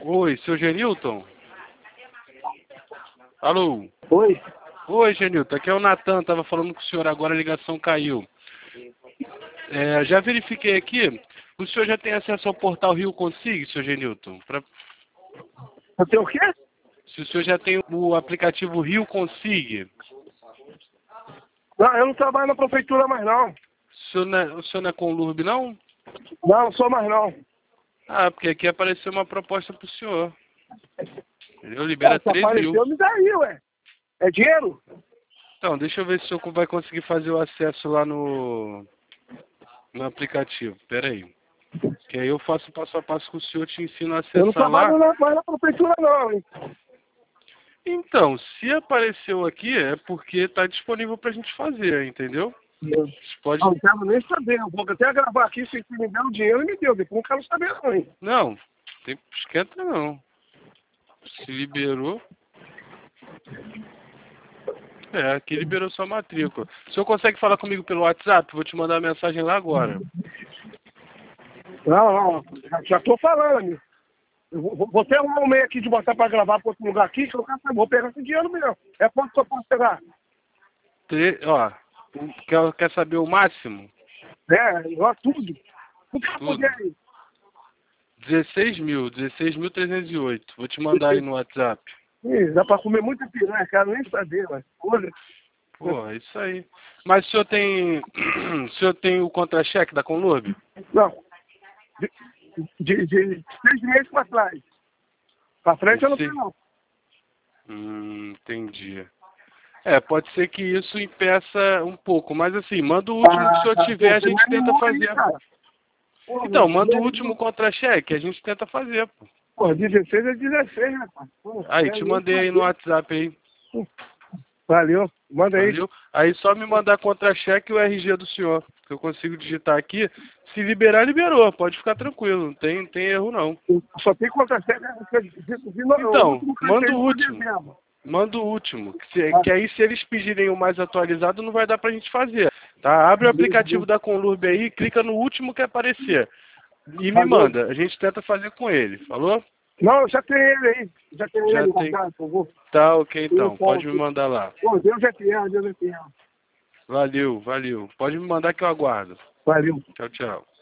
Oi, seu Genilton? Alô? Oi? Oi, Genilton, aqui é o Natan, tava falando com o senhor agora, a ligação caiu. Já verifiquei aqui, o senhor já tem acesso ao portal Rio Consig, seu Genilton? Eu tenho o quê? Se o senhor já tem o aplicativo Rio Consig. Não, eu não trabalho na prefeitura mais não. O senhor não é Conlurb, não? Não sou mais não. Ah, porque aqui apareceu uma proposta pro senhor. Entendeu? Libera Se 3 mil. apareceu, me dá aí, ué. É dinheiro? Então, deixa eu ver se o senhor vai conseguir fazer o acesso lá no aplicativo. Pera aí. Que aí eu faço passo a passo com o senhor, te ensino a Eu não acessar lá. trabalho mais na prefeitura não, hein? Então, se apareceu aqui é porque está disponível pra gente fazer, entendeu? Você pode... Não quero nem saber. Eu vou até gravar aqui, se me der o dinheiro, me deu. Depois não quero saber não, hein? Não, tem esquenta não. Se liberou. Aqui liberou sua matrícula. O senhor consegue falar comigo pelo WhatsApp? Vou te mandar a mensagem lá agora. Não. Já tô falando, amigo. Eu vou ter um meio aqui de botar pra gravar pra outro lugar aqui, que eu quero saber. Vou pegar esse dinheiro mesmo. É quanto que eu posso pegar? Quer saber o máximo? Tudo. O que eu puder aí? 16.308. Vou te mandar aí no WhatsApp. Ih, dá pra comer muita piranha, quero nem saber, mas olha. Pô, é isso aí. Mas o senhor tem. O senhor tem o contra-cheque da Conlurb? Não. De 6 meses pra trás. Pra frente eu não tenho, não. Entendi. Pode ser que isso impeça um pouco, mas assim, manda o último que o senhor tiver, a gente tenta fazer. Então, manda o último contra-cheque, a gente tenta fazer, pô. Pô, 16 é 16, rapaz. Aí, te mandei aí no WhatsApp aí. Valeu, manda aí. Valeu? Aí só me mandar contra-cheque e o RG do senhor, que eu consigo digitar aqui. Se liberar, liberou, pode ficar tranquilo, não tem erro não. Só tem contra-cheque. Então, manda o último. Manda o último, que aí se eles pedirem o mais atualizado não vai dar pra gente fazer, tá? Abre o aplicativo da Conlurb aí, clica no último que aparecer e me manda, a gente tenta fazer com ele, falou? Não, já tem ele aí, já tem ele guardado, por favor. Tá, ok então, pode me mandar lá. Pô, Deus é fiel, Deus é fiel. Valeu, pode me mandar que eu aguardo. Valeu. Tchau, tchau.